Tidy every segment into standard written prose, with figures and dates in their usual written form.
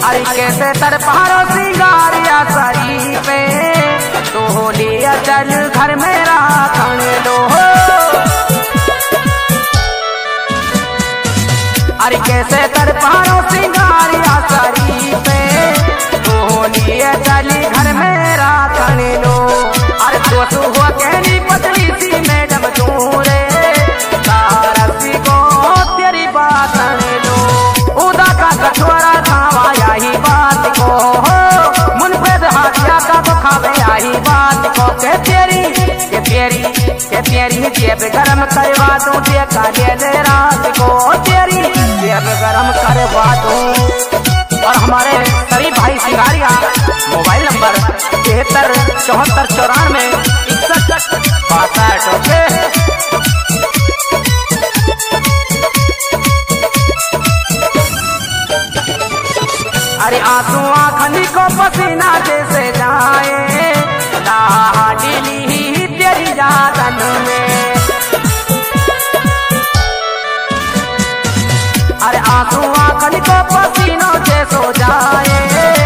अरे कैसे तर पारो सिंगारिया सरी पे तो लिया चल घर मेरा खण लो। अरे कैसे तर पारो सिंगारिया सरी पे तो लिए चली घर मेरा खण लो। अरे तो हुआ कहनी पतली सी मैडम तू रे तारसी को तेरी बात लो। उदा का कछुआरा खावा यही बात को मुनफेद हाथिया का तो खावे यही बात को के तेरी जेब गरम करवा दूं ते काले दे रात को तेरी जेब गरम करवा दूं। और हमारे सभी भाई सिंगारिया मोबाइल नंबर 73 74 94 61 62 ओके। अरे आंसू आँखनी को पसीना जैसे जाए डाली तेरी यादन में। अरे आंसू आँखनी को पसीनों से सो जाए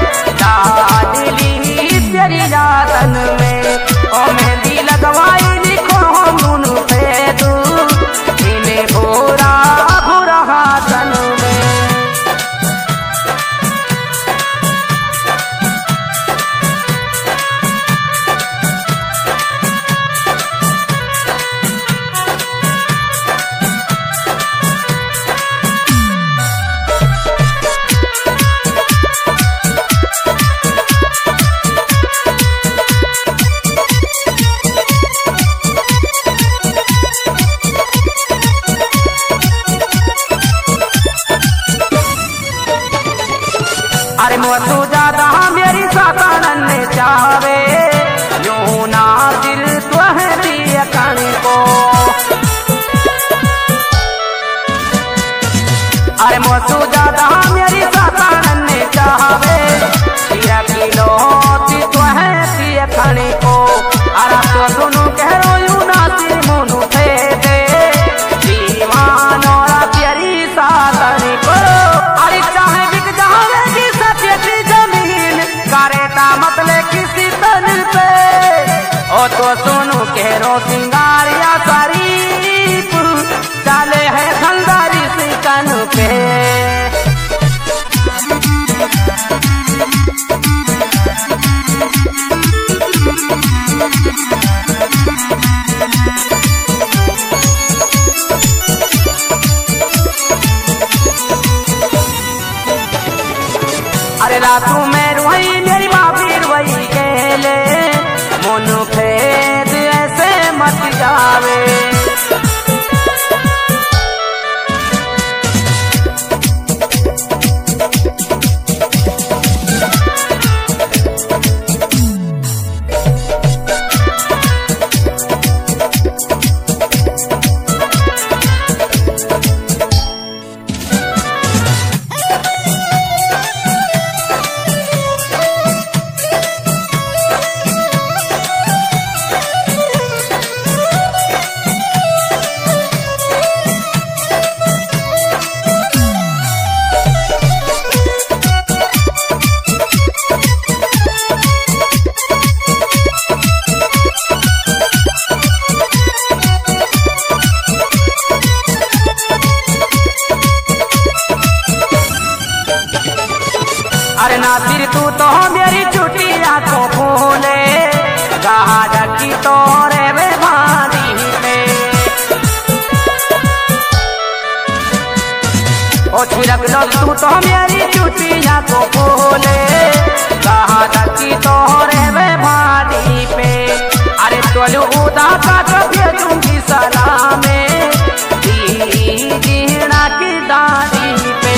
डाली तेरी यादन में। ओ मेहंदी लगवाई लिखो मुन पे तू इन्हें भूरा भूरा हाथन में। अरे मोतू ज्यादा मेरी सातानन ने चावे यूं ना दिल तो है दिया कणी को। अरे मोतू ज्यादा मेरी सातानन ने चावे 13 किलो तो है दिया कणी को। अरे तो दोनों कह रो यूं ना सी मुनु थे दे दीवानो प्यारी सातनी को। अरे चाहे बिक जावे जमीन करेता मतले किसी तन पे ओ तो सुनो केरो सिंगारिया शरीफ चले है खंदारी सिकन पे। अरे रातू में रुई मेरी बाबी रुई गेले मोनू फेद ऐसे मत जावे। अरे नासिर तू तो मेरी छुट्टियां को भूले कहा रखी तोरे वे भारी में। ओ छिड़क लो तू तो मेरी छुट्टियां को भूले कहा रखी तोरे वे भारी पे। अरे तोलू उदा का कभी दूंगी सलामे जीना की दादी पे।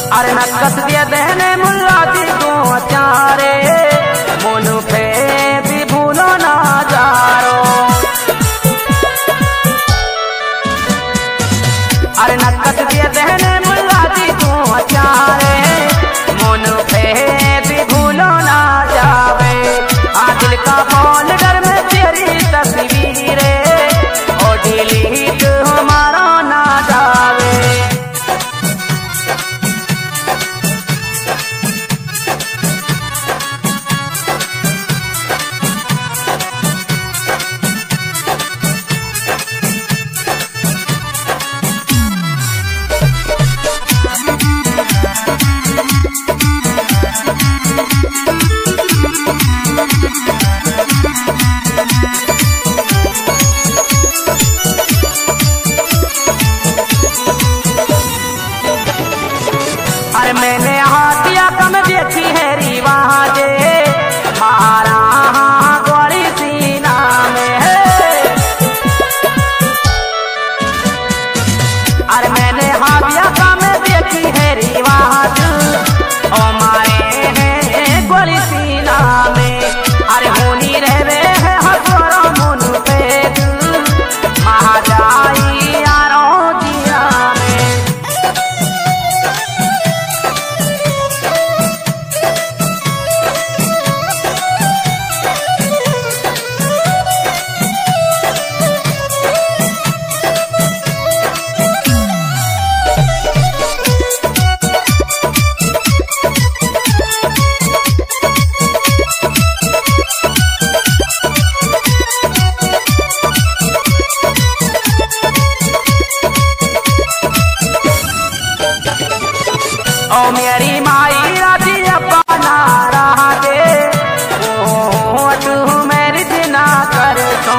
अरे नकस दिए देने मुल्ला जी को अत्यारे मोनू फेती भूलो ना जारो। अरे नकस दिए देने मुल्ला जी को अत्यारे मोनू फेती भूलो ना जावे। दिल का फोल्डर में तेरी तस्वीरें और डिलीट हमारा ना जावे। अरे मैंने हाथिया कम देखी है रीवा जे मारा गोरी सीना में है। अरे मैंने हाथिया कम देखी है रीवा ओ मारे हैं गोरी सीना में। अरे होनी रहे है हसोरो मुन पे महाजाई यारो जिया में। ओ मेरी माई राजी अपना रहा दे ओ तू मेरी जिना कर तो।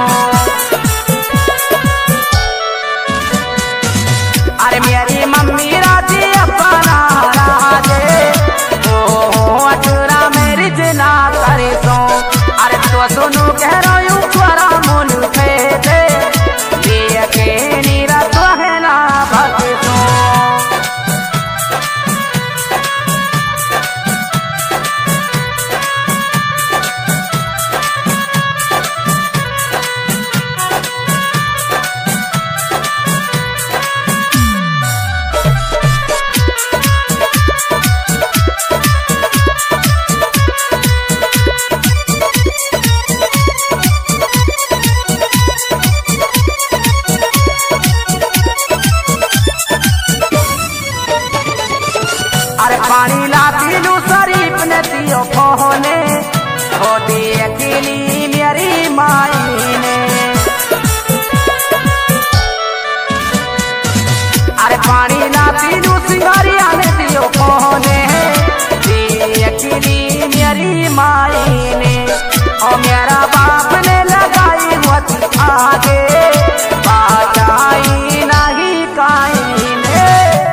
अरे मेरी मम्मी राजी अपना रहा दे ओ तूरा मेरी जिना कर तो। अरे तो सुनू कह रही हूँ त्वरा मुन पे दे ये के नीरा तो है ना भगतो। अरे पानी लाती लू शरीफ ने दियो फोने होती अकेली मेरी माई ने। अरे पानी लाती लू सिंगारिया ने दियो फोने दी अकेली मेरी माई ने। और मेरा बाप ने लगाई मत आगे बाजाई नहीं काई ने।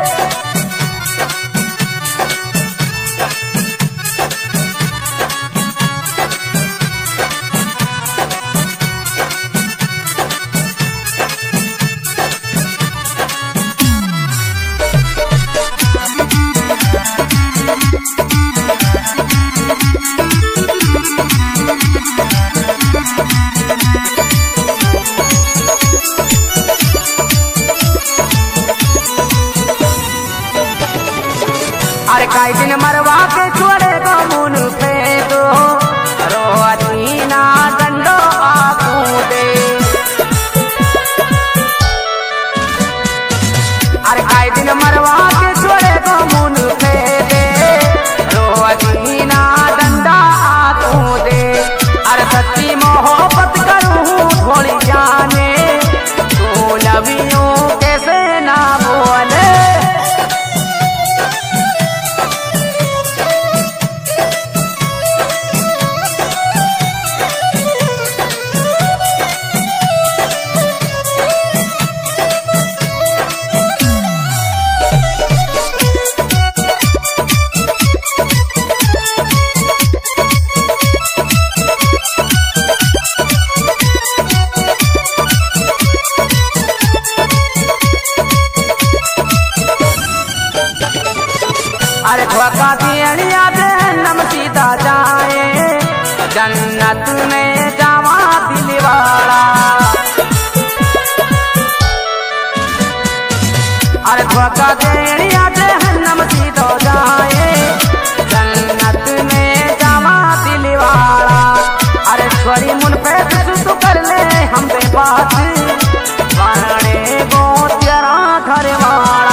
अरे काई दिन मरवा के छोड़े गो मुन पे दो रोअदीना डंडो आकू दे। अरे काई दिन मरवा के छोड़े गो मुन पे दे रोअदीना डंडा आकू दे। अरे सच्ची मोहब्बत करूँ थोड़ी जाने तू लवियों कैसे ना बोले। अरे धोखा दिया जहन्नम सीधा जाए, जन्नत में जावा दिलवाड़ा। अरे धोखा दिया जहन्नम सीधा जाए, जन्नत में जावा दिलवाड़ा। अरे छोरी मुन पे तू कर ले हम पे बात, वाणे गो तेरा घर वाला।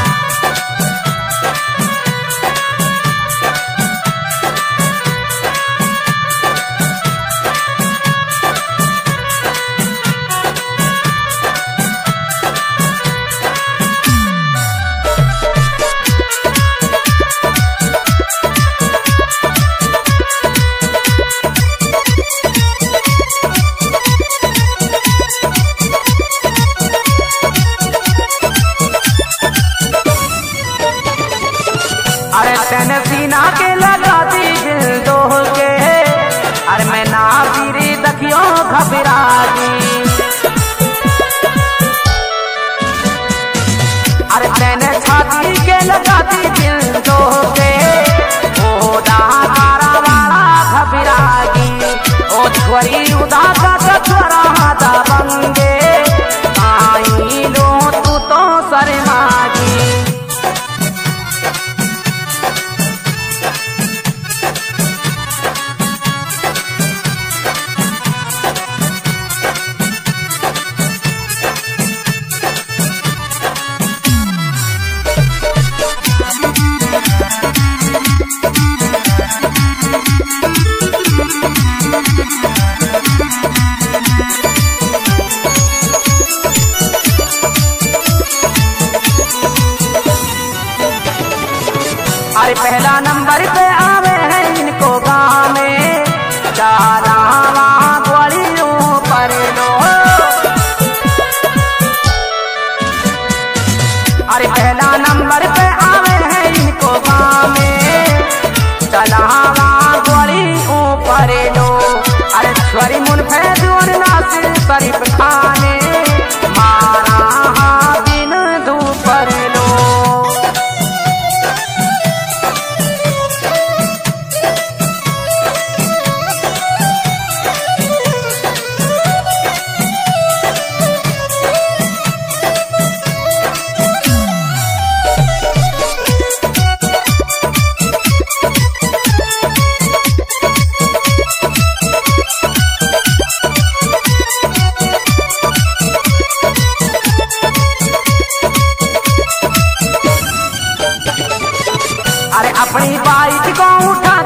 अरे तेने सीना के लगा दी दिल दो के, अरे मैं ना फिरी दखियो घबरागी। अरे तेने छाती के लगा दी दिल दो के, ओ दारा वाला घबरागी। ओ छोरी उदासा का छोरा दा बंगे, आई लो तू तो शर्मागी। अरे पहला नंबर पे आवे है इनको गाँव में, चारावा ग्वालियों पर लो। अरे पहला नंबर पे आवे है इनको गाँव में, चलावा ग्वालियों पर लो। अरे छोरी मुन फैजून नासिर शरीफ खाने, मारा दिन धूपर लो। अरे अपनी बाइक को उठा